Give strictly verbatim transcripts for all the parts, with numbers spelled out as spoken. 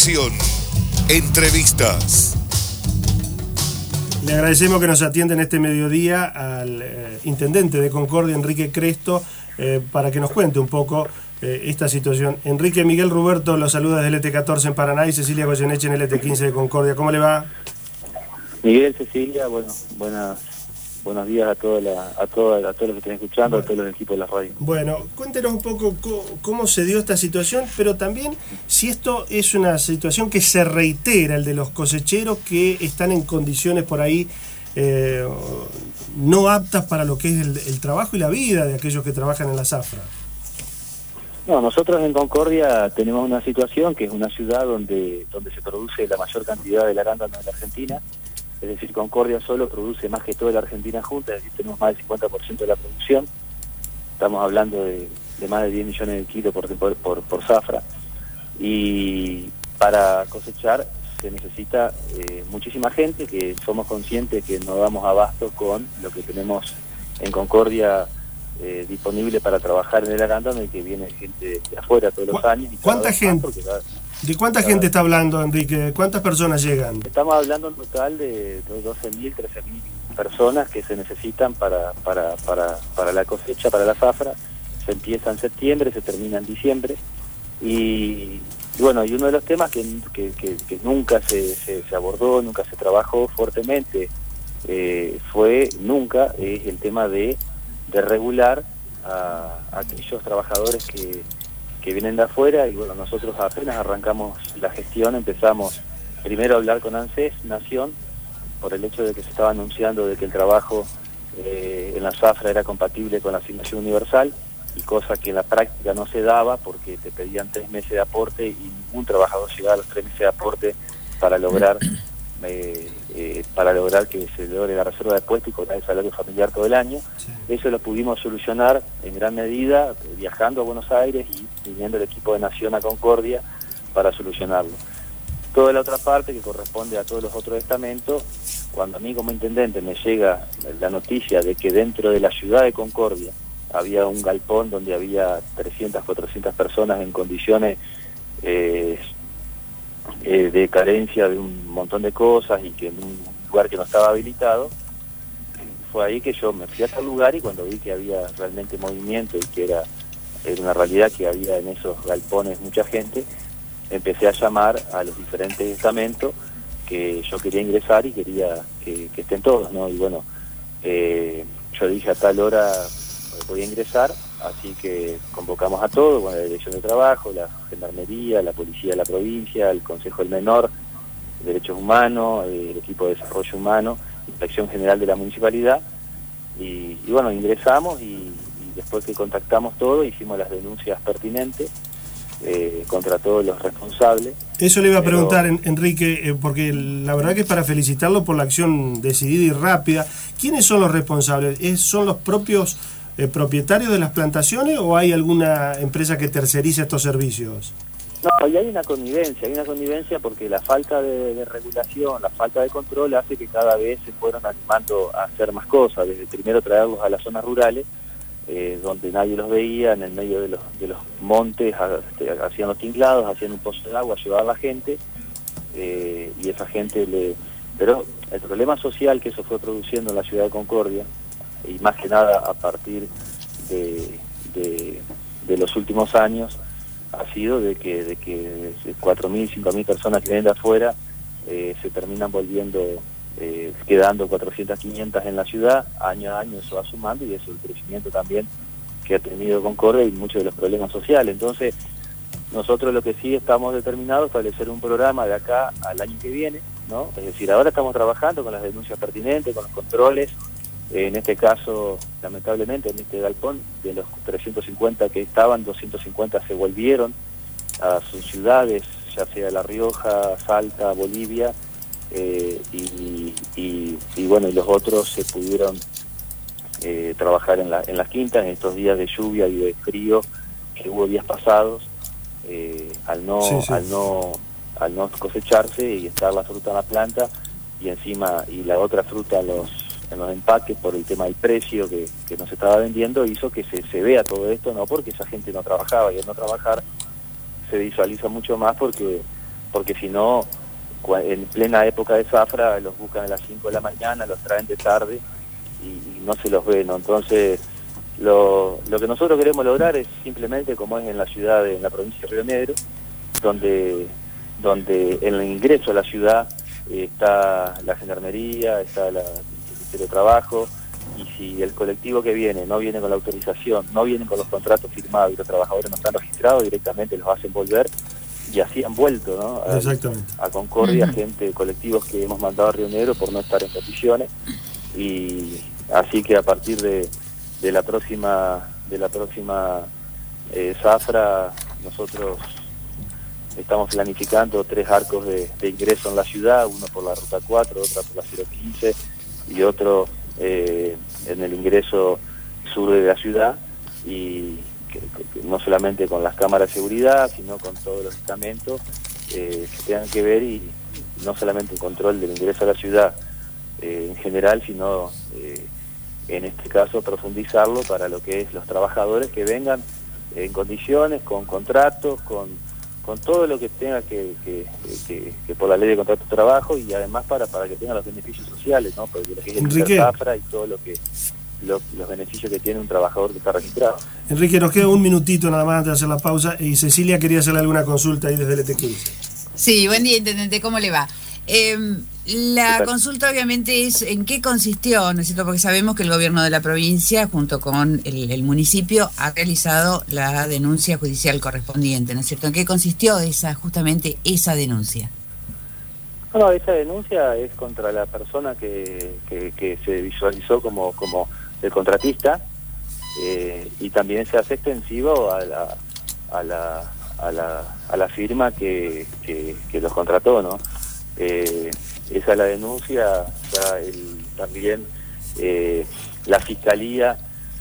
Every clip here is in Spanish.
Conexión. Entrevistas. Le agradecemos que nos atienda en este mediodía al eh, intendente de Concordia, Enrique Cresto, eh, para que nos cuente un poco eh, esta situación. Enrique, Miguel Ruberto los saluda desde el L T catorce en Paraná y Cecilia Goyeneche en el L T quince de Concordia. ¿Cómo le va? Miguel, Cecilia, bueno, buenas, buenos días a toda la, a toda, a todos los que estén escuchando, bueno, a todos los equipos de la radio. Bueno, cuéntenos un poco cómo, cómo se dio esta situación, pero también si esto es una situación que se reitera, el de los cosecheros que están en condiciones por ahí eh, no aptas para lo que es el, el trabajo y la vida de aquellos que trabajan en la zafra. No, nosotros en Concordia tenemos una situación que es una ciudad donde, donde se produce la mayor cantidad del arándano de la Argentina. Es decir, Concordia solo produce más que toda la Argentina junta, es decir, tenemos más del cincuenta por ciento de la producción. Estamos hablando de, de más de diez millones de kilos por, por, por, por zafra. Y para cosechar se necesita eh, muchísima gente, que somos conscientes que no damos abasto con lo que tenemos en Concordia eh, disponible para trabajar en el arándano, y que viene gente de afuera todos los años. Y ¿Cuánta gente? Cada, ¿De cuánta cada, gente está hablando, Enrique? ¿Cuántas personas llegan? Estamos hablando en total de doce mil, trece mil personas que se necesitan para, para, para, para la cosecha, para la zafra. Se empieza en septiembre, se termina en diciembre. Y, y bueno, y uno de los temas que, que, que, que nunca se, se, se abordó, nunca se trabajó fuertemente, eh, fue nunca eh, el tema de, de regular a, a aquellos trabajadores que que vienen de afuera. Y bueno, nosotros apenas arrancamos la gestión, empezamos primero a hablar con ANSES Nación, por el hecho de que se estaba anunciando de que el trabajo eh, en la zafra era compatible con la asignación universal, y cosa que en la práctica no se daba porque te pedían tres meses de aporte y ningún trabajador llegaba a los tres meses de aporte para lograr eh, eh, para lograr que se logre la reserva de puesto y cobrar el salario familiar todo el año. Sí. Eso lo pudimos solucionar en gran medida viajando a Buenos Aires y viniendo el equipo de Nación a Concordia para solucionarlo. Toda la otra parte que corresponde a todos los otros estamentos, cuando a mí como intendente me llega la noticia de que dentro de la ciudad de Concordia había un galpón donde había trescientas, cuatrocientas personas en condiciones eh, eh, de carencia de un montón de cosas, y que en un lugar que no estaba habilitado, fue ahí que yo me fui a tal lugar, y cuando vi que había realmente movimiento y que era, era una realidad que había en esos galpones mucha gente, empecé a llamar a los diferentes estamentos que yo quería ingresar y quería que, que estén todos, ¿no? Y bueno, eh, yo dije a tal hora voy a ingresar, así que convocamos a todos, bueno, la Dirección de Trabajo, la Gendarmería, la Policía de la Provincia, el Consejo del Menor, Derechos Humanos, el equipo de Desarrollo Humano, Inspección General de la Municipalidad, y, y bueno, ingresamos y, y después que contactamos todo, hicimos las denuncias pertinentes eh, contra todos los responsables. Eso le iba a preguntar, pero, Enrique, eh, porque la verdad que es para felicitarlo por la acción decidida y rápida. ¿Quiénes son los responsables? ¿Es, ¿Son los propios eh, propietarios de las plantaciones o hay alguna empresa que terceriza estos servicios? No, y hay una connivencia, hay una connivencia porque la falta de, de regulación, la falta de control hace que cada vez se fueron animando a hacer más cosas, desde primero traerlos a las zonas rurales, eh, donde nadie los veía, en el medio de los, de los montes, este, hacían los tinklados, hacían un pozo de agua, llevaban a la gente, eh, y esa gente le... Pero el problema social que eso fue produciendo en la ciudad de Concordia, y más que nada a partir de, de, de los últimos años, ha sido de que de que cuatro mil, cinco mil personas que vienen de afuera eh, se terminan volviendo, eh, quedando cuatrocientas, quinientas en la ciudad, año a año eso va sumando, y eso el crecimiento también que ha tenido Concordia y muchos de los problemas sociales. Entonces, nosotros lo que sí estamos determinados es establecer un programa de acá al año que viene, ¿no? Es decir, ahora estamos trabajando con las denuncias pertinentes, con los controles. En este caso, lamentablemente, en este galpón, de los trescientos cincuenta que estaban, doscientos cincuenta se volvieron a sus ciudades, ya sea La Rioja, Salta, Bolivia, eh, y, y, y bueno, y los otros se pudieron eh, trabajar en, la, en las quintas, en estos días de lluvia y de frío que hubo días pasados, eh, al no, sí, sí. al no, al no cosecharse y estar la fruta en la planta, y encima, y la otra fruta los en los empaques por el tema del precio que, que no se estaba vendiendo, hizo que se, se vea todo esto, no porque esa gente no trabajaba, y al no trabajar se visualiza mucho más porque porque si no, en plena época de zafra los buscan a las cinco de la mañana, los traen de tarde y, y no se los ve, ¿no? Entonces, lo, lo que nosotros queremos lograr es simplemente como es en la ciudad, de, en la provincia de Río Negro, donde, donde en el ingreso a la ciudad eh, está la gendarmería, está la, el Ministerio de Trabajo, y si el colectivo que viene no viene con la autorización, no viene con los contratos firmados y los trabajadores no están registrados, directamente los hacen volver, y así han vuelto, ¿no? A, Exactamente. a Concordia, Uh-huh. gente, colectivos que hemos mandado a Río Negro por no estar en condiciones, y así que a partir de, de la próxima de la próxima eh, zafra, nosotros estamos planificando tres arcos de, de ingreso en la ciudad, uno por la ruta cuatro, otra por la cero quince y otro eh, en el ingreso sur de la ciudad, y que, que no solamente con las cámaras de seguridad, sino con todos los estamentos eh, que tengan que ver, y no solamente el control del ingreso a la ciudad eh, en general, sino eh, en este caso profundizarlo para lo que es los trabajadores que vengan en condiciones, con contratos, con, con todo lo que tenga que, que, que, que por la ley de contrato de trabajo, y además para, para que tengan los beneficios sociales, ¿no? Porque lo que es el zafra y todo lo que lo, los beneficios que tiene un trabajador que está registrado. Enrique, nos queda un minutito nada más antes de hacer la pausa, y Cecilia quería hacerle alguna consulta ahí desde el E T quince. Sí, buen día, intendente, ¿cómo le va? Eh, la consulta obviamente es en qué consistió, ¿no es cierto? Porque sabemos que el gobierno de la provincia, junto con el, el municipio, ha realizado la denuncia judicial correspondiente, ¿no es cierto? ¿En qué consistió esa justamente esa denuncia? Bueno, esa denuncia es contra la persona que, que, que se visualizó como, como el contratista, eh, y también se hace extensivo a la, a la, a la, a la firma que, que, que los contrató, ¿no? Eh, esa es la denuncia. Ya el, también eh, la Fiscalía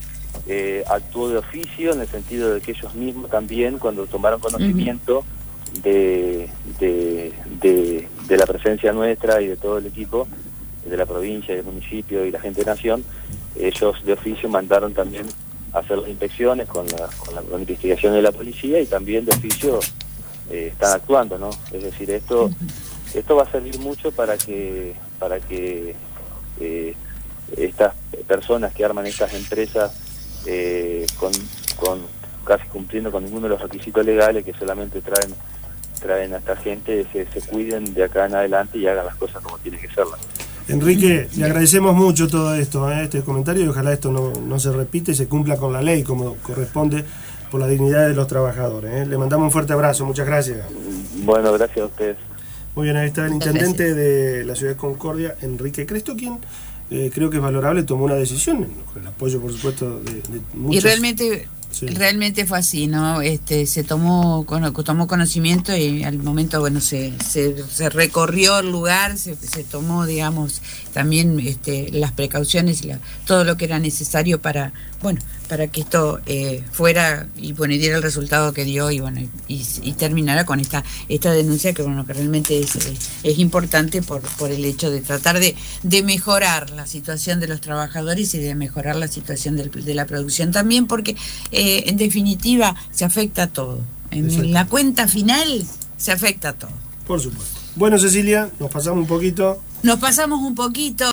eh, actuó de oficio, en el sentido de que ellos mismos también, cuando tomaron conocimiento uh-huh. de, de, de, de la presencia nuestra y de todo el equipo de la provincia, del municipio y la gente de Nación, ellos de oficio mandaron también a hacer las inspecciones con la, con la, con la investigación de la policía, y también de oficio eh, están actuando, ¿no? Es decir, esto uh-huh. Esto va a servir mucho para que para que eh, estas personas que arman estas empresas eh, con, con casi cumpliendo con ninguno de los requisitos legales, que solamente traen traen a esta gente, se, se cuiden de acá en adelante y hagan las cosas como tienen que serlas. Enrique, le agradecemos mucho todo esto, ¿eh? este comentario, y ojalá esto no, no se repita y se cumpla con la ley como corresponde, por la dignidad de los trabajadores. ¿eh? Le mandamos un fuerte abrazo, muchas gracias. Bueno, gracias a ustedes. Muy bien, ahí está el intendente de la ciudad de Concordia, Enrique Cresto, quien eh, creo que es valorable, tomó una decisión, con el apoyo, por supuesto, de, de muchos. Y realmente, sí. realmente fue así, ¿no? Este, se tomó tomó conocimiento, y al momento, bueno, se, se, se recorrió el lugar, se, se tomó, digamos, también este, las precauciones, la, todo lo que era necesario para, bueno, para que esto eh, fuera y bueno, y diera el resultado que dio, y bueno, y, y terminara con esta esta denuncia que bueno, que realmente es, es, es importante por por el hecho de tratar de, de mejorar la situación de los trabajadores y de mejorar la situación del, de la producción también, porque eh, en definitiva se afecta a todo. En Exacto. la cuenta final se afecta a todo. Por supuesto. Bueno, Cecilia, nos pasamos un poquito. Nos pasamos un poquito.